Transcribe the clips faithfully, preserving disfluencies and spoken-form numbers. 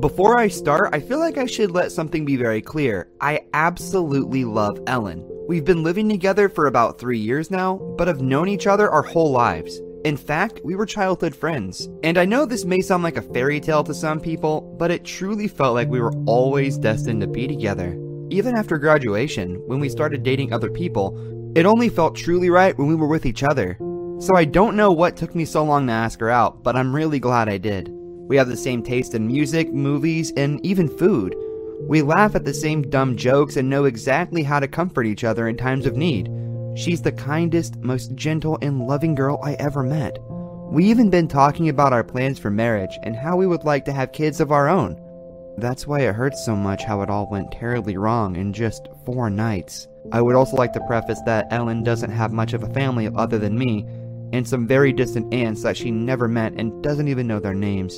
Before I start, I feel like I should let something be very clear. I absolutely love Ellen. We've been living together for about three years now, but have known each other our whole lives. In fact, we were childhood friends. And I know this may sound like a fairy tale to some people, but it truly felt like we were always destined to be together. Even after graduation, when we started dating other people, it only felt truly right when we were with each other. So I don't know what took me so long to ask her out, but I'm really glad I did. We have the same taste in music, movies, and even food. We laugh at the same dumb jokes and know exactly how to comfort each other in times of need. She's the kindest, most gentle, and loving girl I ever met. We even been talking about our plans for marriage and how we would like to have kids of our own. That's why it hurts so much how it all went terribly wrong in just four nights. I would also like to preface that Ellen doesn't have much of a family other than me, and some very distant aunts that she never met and doesn't even know their names.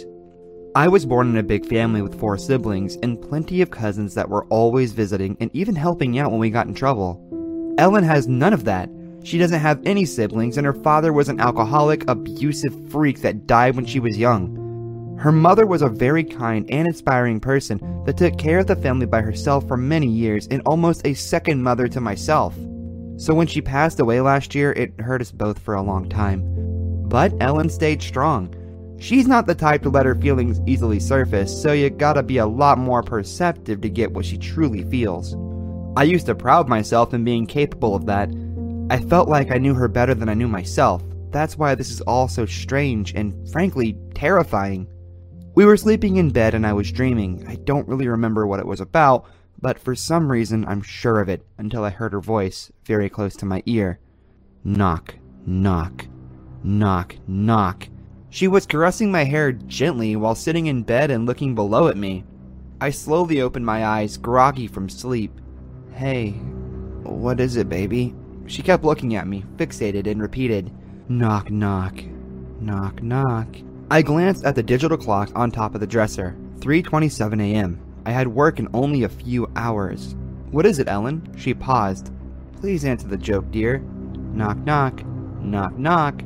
I was born in a big family with four siblings and plenty of cousins that were always visiting and even helping out when we got in trouble. Ellen has none of that. She doesn't have any siblings, and her father was an alcoholic, abusive freak that died when she was young. Her mother was a very kind and inspiring person that took care of the family by herself for many years and almost a second mother to myself. So when she passed away last year, it hurt us both for a long time. But Ellen stayed strong. She's not the type to let her feelings easily surface, so you gotta be a lot more perceptive to get what she truly feels. I used to pride myself in being capable of that. I felt like I knew her better than I knew myself. That's why this is all so strange and, frankly, terrifying. We were sleeping in bed and I was dreaming. I don't really remember what it was about, but for some reason I'm sure of it until I heard her voice very close to my ear. Knock, knock, knock, knock. She was caressing my hair gently while sitting in bed and looking below at me. I slowly opened my eyes, groggy from sleep. Hey, what is it, baby? She kept looking at me, fixated, and repeated, knock, knock, knock, knock. I glanced at the digital clock on top of the dresser. three twenty-seven a m I had work in only a few hours. What is it, Ellen? She paused. Please answer the joke, dear. Knock, knock, knock, knock.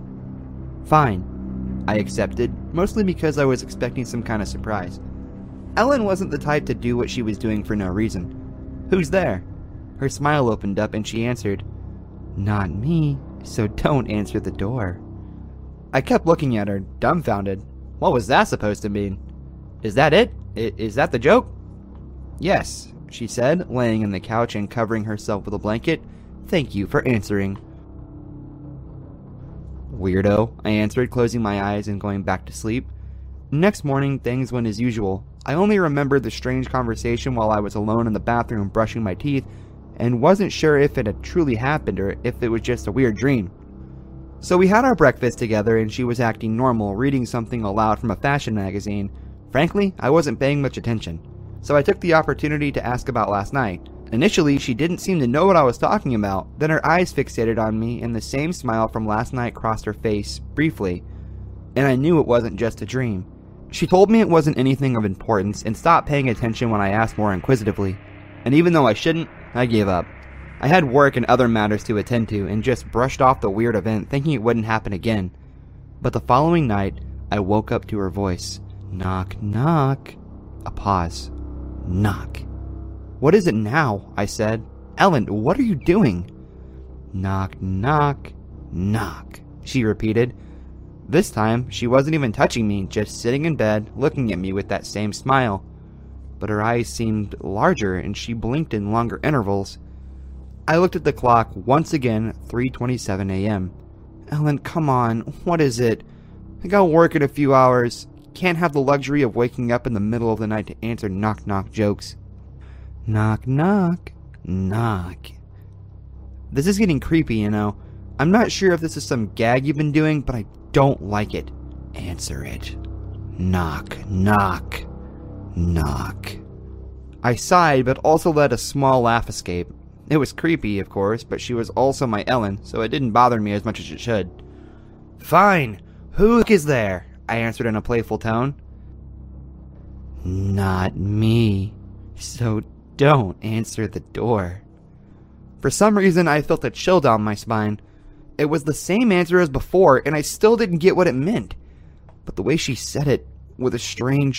Fine. I accepted, mostly because I was expecting some kind of surprise. Ellen wasn't the type to do what she was doing for no reason. Who's there? Her smile opened up and she answered, Not me, so don't answer the door. I kept looking at her, dumbfounded. What was that supposed to mean? Is that it? I- is that the joke? Yes, she said, laying on the couch and covering herself with a blanket. Thank you for answering. Weirdo, I answered, closing my eyes and going back to sleep. Next morning, things went as usual. I only remembered the strange conversation while I was alone in the bathroom brushing my teeth, and wasn't sure if it had truly happened or if it was just a weird dream. So we had our breakfast together and she was acting normal, reading something aloud from a fashion magazine. Frankly, I wasn't paying much attention, so I took the opportunity to ask about last night. Initially, she didn't seem to know what I was talking about, then her eyes fixated on me and the same smile from last night crossed her face, briefly, and I knew it wasn't just a dream. She told me it wasn't anything of importance and stopped paying attention when I asked more inquisitively, and even though I shouldn't, I gave up. I had work and other matters to attend to and just brushed off the weird event thinking it wouldn't happen again. But the following night, I woke up to her voice. Knock, knock. A pause. Knock. What is it now? I said. Ellen, what are you doing? Knock, knock, knock, she repeated. This time, she wasn't even touching me, just sitting in bed, looking at me with that same smile. But her eyes seemed larger and she blinked in longer intervals. I looked at the clock, once again, three twenty-seven a m Ellen, come on, what is it? I got work in a few hours. Can't have the luxury of waking up in the middle of the night to answer knock-knock jokes. Knock, knock, knock. This is getting creepy, you know. I'm not sure if this is some gag you've been doing, but I don't like it. Answer it. Knock, knock, knock. I sighed, but also let a small laugh escape. It was creepy, of course, but she was also my Ellen, so it didn't bother me as much as it should. Fine. Who is there? I answered in a playful tone. Not me. So don't answer the door. For some reason, I felt a chill down my spine. It was the same answer as before, and I still didn't get what it meant. But the way she said it, with a strange,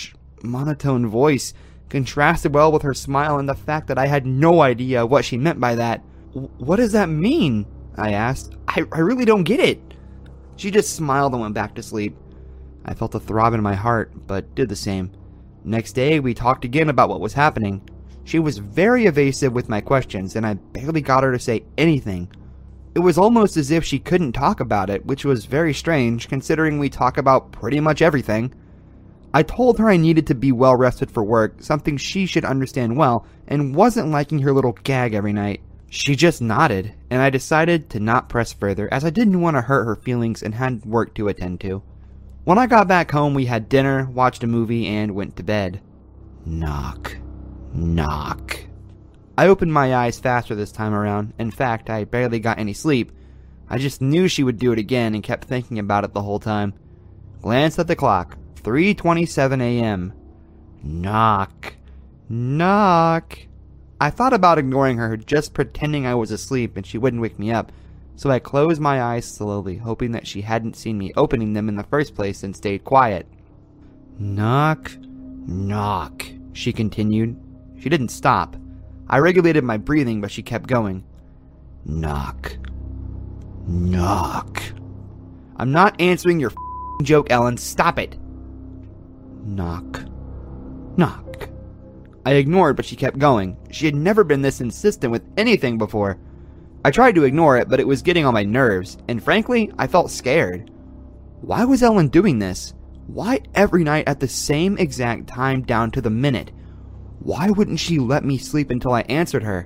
monotone voice contrasted well with her smile and the fact that I had no idea what she meant by that. "What does that mean?" I asked. I, I really don't get it." She just smiled and went back to sleep. I felt a throb in my heart, but did the same. Next day, we talked again about what was happening. She was very evasive with my questions, and I barely got her to say anything. It was almost as if she couldn't talk about it, which was very strange, considering we talk about pretty much everything. I told her I needed to be well rested for work, something she should understand well, and wasn't liking her little gag every night. She just nodded, and I decided to not press further, as I didn't want to hurt her feelings and had work to attend to. When I got back home, we had dinner, watched a movie, and went to bed. Knock. Knock. I opened my eyes faster this time around. In fact, I barely got any sleep. I just knew she would do it again and kept thinking about it the whole time. Glanced at the clock. three twenty-seven a m Knock. Knock. I thought about ignoring her, just pretending I was asleep and she wouldn't wake me up, so I closed my eyes slowly, hoping that she hadn't seen me opening them in the first place and stayed quiet. Knock. Knock, she continued. She didn't stop. I regulated my breathing, but she kept going. Knock. Knock. I'm not answering your f***ing joke, Ellen. Stop it. Knock. Knock. I ignored, but she kept going. She had never been this insistent with anything before. I tried to ignore it, but it was getting on my nerves, and frankly, I felt scared. Why was Ellen doing this? Why every night at the same exact time down to the minute? Why wouldn't she let me sleep until I answered her?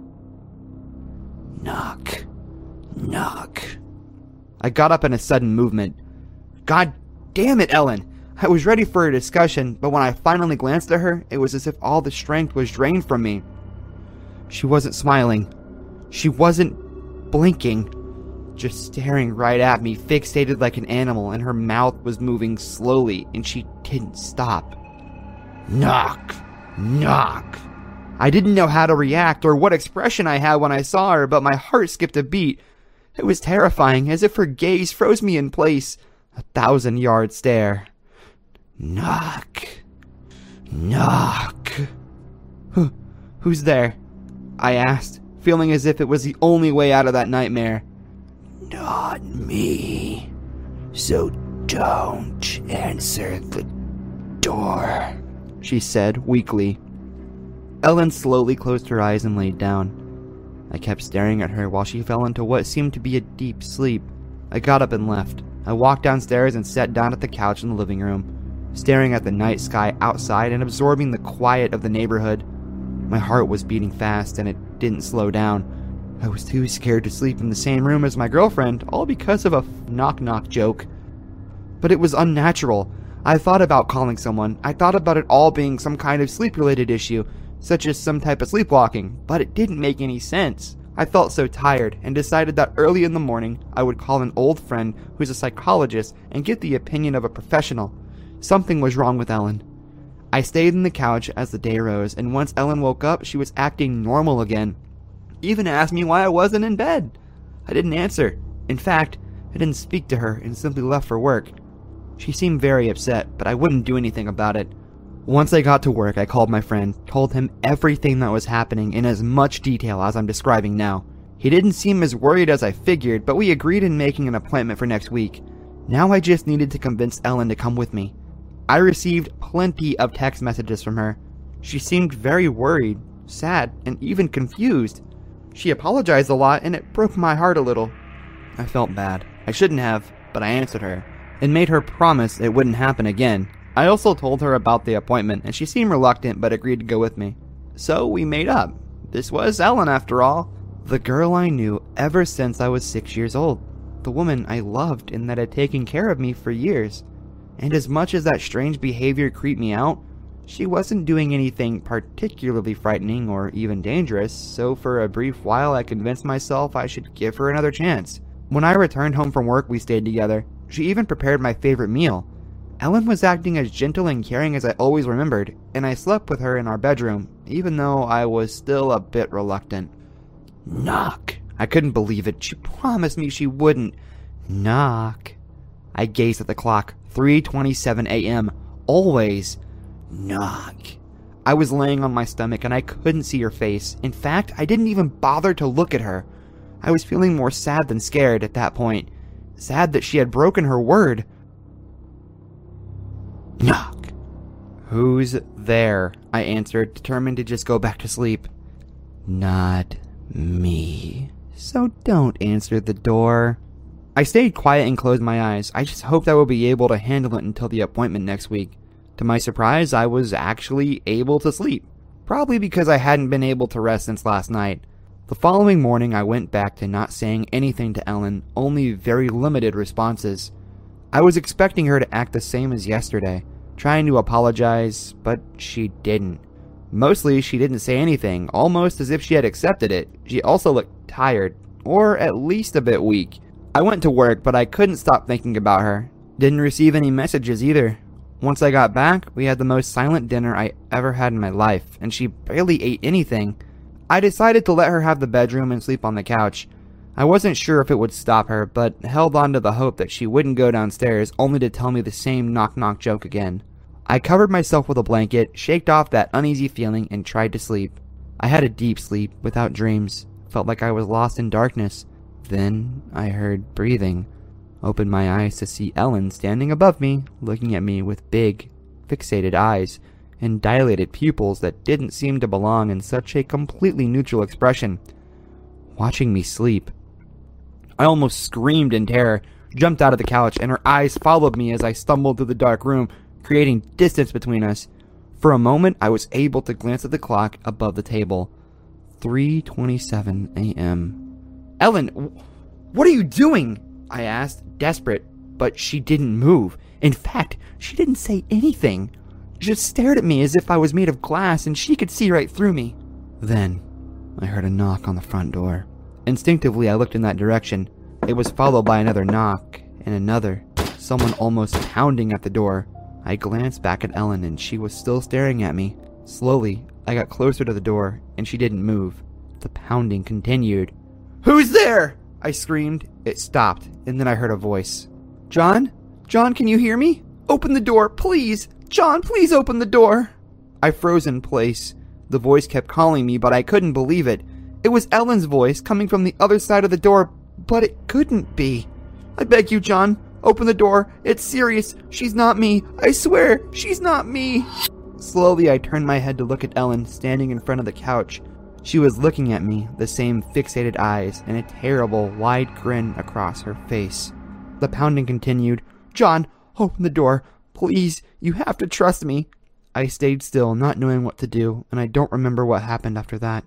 Knock. Knock. I got up in a sudden movement. God damn it, Ellen! I was ready for a discussion, but when I finally glanced at her, it was as if all the strength was drained from me. She wasn't smiling. She wasn't blinking. Just staring right at me, fixated like an animal, and her mouth was moving slowly, and she didn't stop. Knock. Knock. I didn't know how to react or what expression I had when I saw her, but my heart skipped a beat. It was terrifying, as if her gaze froze me in place. A thousand-yard stare. Knock. Knock. Who, who's there? I asked, feeling as if it was the only way out of that nightmare. Not me. So don't answer the door, she said weakly. Ellen slowly closed her eyes and laid down. I kept staring at her while she fell into what seemed to be a deep sleep. I got up and left. I walked downstairs and sat down at the couch in the living room, staring at the night sky outside and absorbing the quiet of the neighborhood. My heart was beating fast, and it didn't slow down. I was too scared to sleep in the same room as my girlfriend, all because of a knock-knock joke. But it was unnatural. I thought about calling someone. I thought about it all being some kind of sleep-related issue, such as some type of sleepwalking, but it didn't make any sense. I felt so tired and decided that early in the morning I would call an old friend who's a psychologist and get the opinion of a professional. Something was wrong with Ellen. I stayed on the couch as the day rose, and once Ellen woke up, she was acting normal again. Even asked me why I wasn't in bed. I didn't answer. In fact, I didn't speak to her and simply left for work. She seemed very upset, but I wouldn't do anything about it. Once I got to work, I called my friend, told him everything that was happening in as much detail as I'm describing now. He didn't seem as worried as I figured, but we agreed in making an appointment for next week. Now I just needed to convince Ellen to come with me. I received plenty of text messages from her. She seemed very worried, sad, and even confused. She apologized a lot, and it broke my heart a little. I felt bad. I shouldn't have, but I answered her, and made her promise it wouldn't happen again. I also told her about the appointment, and she seemed reluctant but agreed to go with me. So we made up. This was Ellen, after all. The girl I knew ever since I was six years old. The woman I loved and that had taken care of me for years. And as much as that strange behavior creeped me out, she wasn't doing anything particularly frightening or even dangerous, so for a brief while I convinced myself I should give her another chance. When I returned home from work, we stayed together. She even prepared my favorite meal. Ellen was acting as gentle and caring as I always remembered, and I slept with her in our bedroom, even though I was still a bit reluctant. Knock. I couldn't believe it. She promised me she wouldn't. Knock. I gazed at the clock. three twenty-seven a m Always. Knock. I was laying on my stomach and I couldn't see her face. In fact, I didn't even bother to look at her. I was feeling more sad than scared at that point. Sad that she had broken her word. Knock. Who's there? I answered, determined to just go back to sleep. Not me. So don't answer the door. I stayed quiet and closed my eyes. I just hoped I would be able to handle it until the appointment next week. To my surprise, I was actually able to sleep. Probably because I hadn't been able to rest since last night. The following morning, I went back to not saying anything to Ellen, only very limited responses. I was expecting her to act the same as yesterday, trying to apologize, but she didn't. Mostly, she didn't say anything, almost as if she had accepted it. She also looked tired, or at least a bit weak. I went to work, but I couldn't stop thinking about her. Didn't receive any messages either. Once I got back, we had the most silent dinner I ever had in my life, and she barely ate anything. I decided to let her have the bedroom and sleep on the couch. I wasn't sure if it would stop her, but held on to the hope that she wouldn't go downstairs only to tell me the same knock-knock joke again. I covered myself with a blanket, shaked off that uneasy feeling, and tried to sleep. I had a deep sleep, without dreams. Felt like I was lost in darkness. Then I heard breathing. Opened my eyes to see Ellen standing above me, looking at me with big, fixated eyes and dilated pupils that didn't seem to belong in such a completely neutral expression. Watching me sleep. I almost screamed in terror, jumped out of the couch, and her eyes followed me as I stumbled through the dark room, creating distance between us. For a moment, I was able to glance at the clock above the table. three twenty-seven a m Ellen, what are you doing? I asked, desperate, but she didn't move. In fact, she didn't say anything. She just stared at me as if I was made of glass and she could see right through me. Then, I heard a knock on the front door. Instinctively, I looked in that direction. It was followed by another knock, and another, someone almost pounding at the door. I glanced back at Ellen and she was still staring at me. Slowly, I got closer to the door and she didn't move. The pounding continued. "Who's there?" I screamed. It stopped, and then I heard a voice. "John? John, can you hear me? Open the door, please! John, please open the door!" I froze in place. The voice kept calling me, but I couldn't believe it. It was Ellen's voice, coming from the other side of the door, but it couldn't be. "I beg you, John, open the door. It's serious. She's not me. I swear, she's not me." Slowly, I turned my head to look at Ellen, standing in front of the couch. She was looking at me, the same fixated eyes, and a terrible, wide grin across her face. The pounding continued. "John, open the door. Please, you have to trust me." I stayed still, not knowing what to do, and I don't remember what happened after that.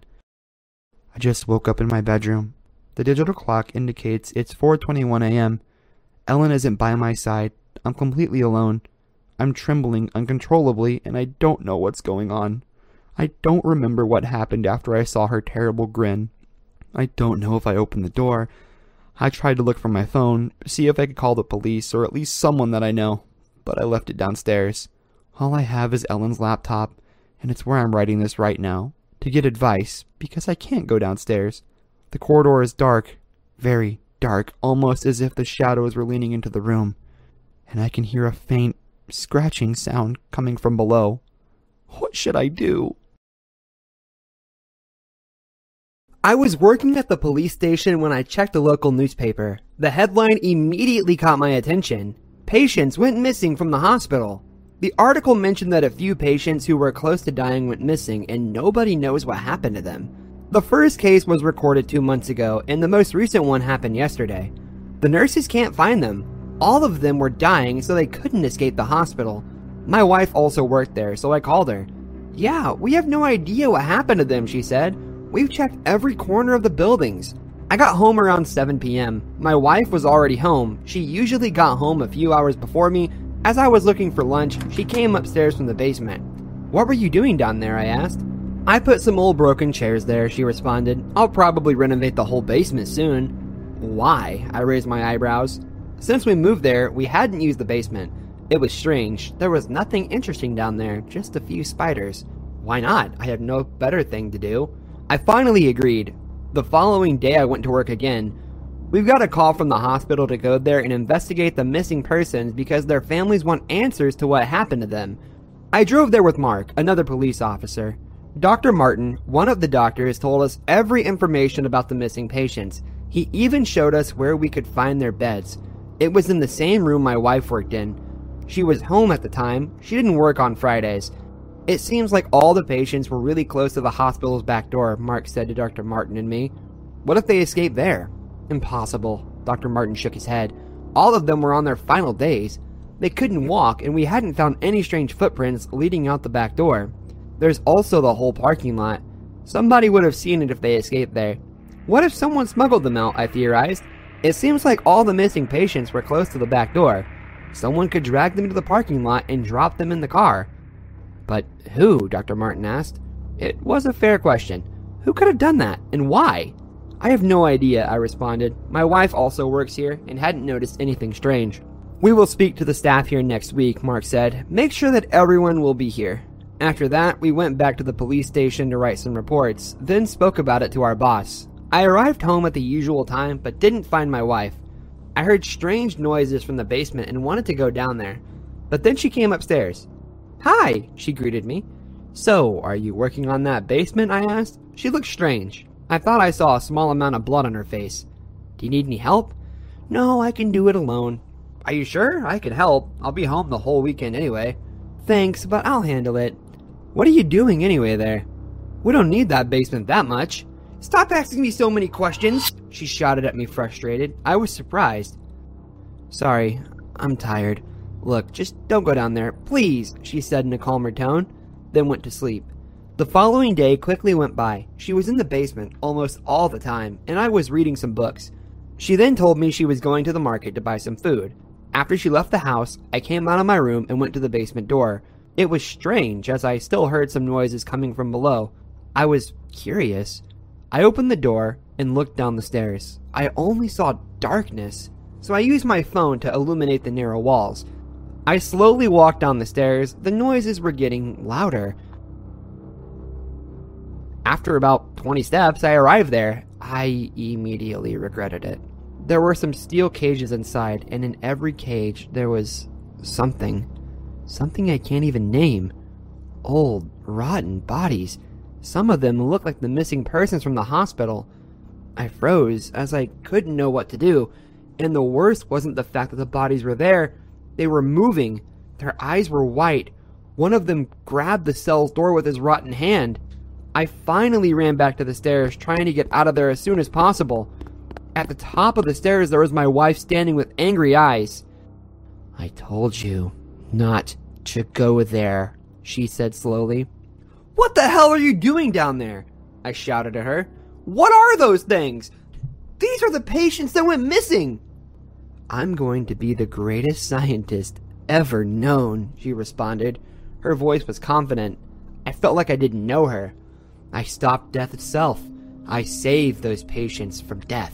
I just woke up in my bedroom. The digital clock indicates it's four twenty-one a m Ellen isn't by my side. I'm completely alone. I'm trembling uncontrollably, and I don't know what's going on. I don't remember what happened after I saw her terrible grin. I don't know if I opened the door. I tried to look for my phone, see if I could call the police or at least someone that I know, but I left it downstairs. All I have is Ellen's laptop, and it's where I'm writing this right now, to get advice, because I can't go downstairs. The corridor is dark, very dark, almost as if the shadows were leaning into the room, and I can hear a faint, scratching sound coming from below. What should I do? I was working at the police station when I checked the local newspaper. The headline immediately caught my attention. Patients went missing from the hospital. The article mentioned that a few patients who were close to dying went missing and nobody knows what happened to them. The first case was recorded two months ago and the most recent one happened yesterday. The nurses can't find them. All of them were dying so they couldn't escape the hospital. My wife also worked there, so I called her. "Yeah, we have no idea what happened to them," she said. "We've checked every corner of the buildings." I got home around seven p m My wife was already home. She usually got home a few hours before me. As I was looking for lunch, she came upstairs from the basement. "What were you doing down there?" I asked. "I put some old broken chairs there," she responded. "I'll probably renovate the whole basement soon." "Why?" I raised my eyebrows. Since we moved there, we hadn't used the basement. It was strange. There was nothing interesting down there, just a few spiders. Why not? I had no better thing to do. I finally agreed. The following day I went to work again. We've got a call from the hospital to go there and investigate the missing persons because their families want answers to what happened to them. I drove there with Mark, another police officer. Doctor Martin, one of the doctors, told us every information about the missing patients. He even showed us where we could find their beds. It was in the same room my wife worked in. She was home at the time. She didn't work on Fridays. It seems like all the patients were really close to the hospital's back door, Mark said to Doctor Martin and me. What if they escaped there? Impossible. Doctor Martin shook his head. All of them were on their final days. They couldn't walk, and we hadn't found any strange footprints leading out the back door. There's also the whole parking lot. Somebody would have seen it if they escaped there. What if someone smuggled them out, I theorized. It seems like all the missing patients were close to the back door. Someone could drag them to the parking lot and drop them in the car. But who? Doctor Martin asked. It was a fair question. Who could have done that, and why? I have no idea, I responded. My wife also works here and hadn't noticed anything strange. We will speak to the staff here next week, Mark said. Make sure that everyone will be here. After that, we went back to the police station to write some reports, then spoke about it to our boss. I arrived home at the usual time, but didn't find my wife. I heard strange noises from the basement and wanted to go down there. But then she came upstairs. Hi, she greeted me. So, are you working on that basement? I asked. She looked strange. I thought I saw a small amount of blood on her face. Do you need any help? No, I can do it alone. Are you sure? I can help. I'll be home the whole weekend anyway. Thanks, but I'll handle it. What are you doing anyway there? We don't need that basement that much. Stop asking me so many questions, she shouted at me frustrated. I was surprised. Sorry, I'm tired. Look, just don't go down there, please, she said in a calmer tone, then went to sleep. The following day quickly went by. She was in the basement almost all the time, and I was reading some books. She then told me she was going to the market to buy some food. After she left the house, I came out of my room and went to the basement door. It was strange, as I still heard some noises coming from below. I was curious. I opened the door and looked down the stairs. I only saw darkness, so I used my phone to illuminate the narrow walls. I slowly walked down the stairs. The noises were getting louder. After about twenty steps, I arrived there. I immediately regretted it. There were some steel cages inside, and in every cage there was something. Something I can't even name. Old, rotten bodies. Some of them looked like the missing persons from the hospital. I froze, as I couldn't know what to do, and the worst wasn't the fact that the bodies were there. They were moving. Their eyes were white. One of them grabbed the cell's door with his rotten hand. I finally ran back to the stairs, trying to get out of there as soon as possible. At the top of the stairs, there was my wife standing with angry eyes. I told you not to go there, she said slowly. What the hell are you doing down there? I shouted at her. What are those things? These are the patients that went missing. I'm going to be the greatest scientist ever known, she responded. Her voice was confident. I felt like I didn't know her. I stopped death itself. I saved those patients from death.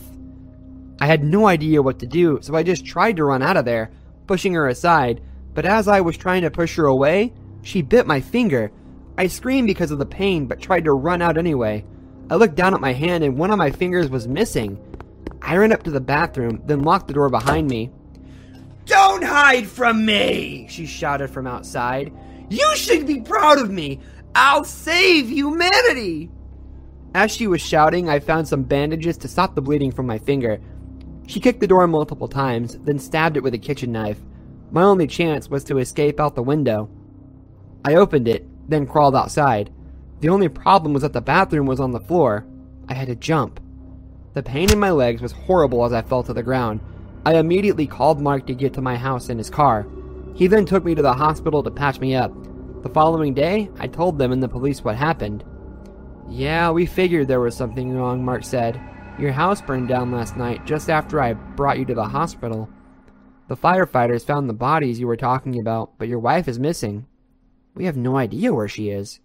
I had no idea what to do, so I just tried to run out of there, pushing her aside, but as I was trying to push her away, she bit my finger. I screamed because of the pain, but tried to run out anyway. I looked down at my hand and one of my fingers was missing. I ran up to the bathroom, then locked the door behind me. Don't hide from me, she shouted from outside. You should be proud of me. I'll save humanity. As she was shouting, I found some bandages to stop the bleeding from my finger. She kicked the door multiple times, then stabbed it with a kitchen knife. My only chance was to escape out the window. I opened it, then crawled outside. The only problem was that the bathroom was on the floor. I had to jump. The pain in my legs was horrible as I fell to the ground. I immediately called Mark to get to my house in his car. He then took me to the hospital to patch me up. The following day, I told them and the police what happened. Yeah, we figured there was something wrong, Mark said. Your house burned down last night just after I brought you to the hospital. The firefighters found the bodies you were talking about, but your wife is missing. We have no idea where she is.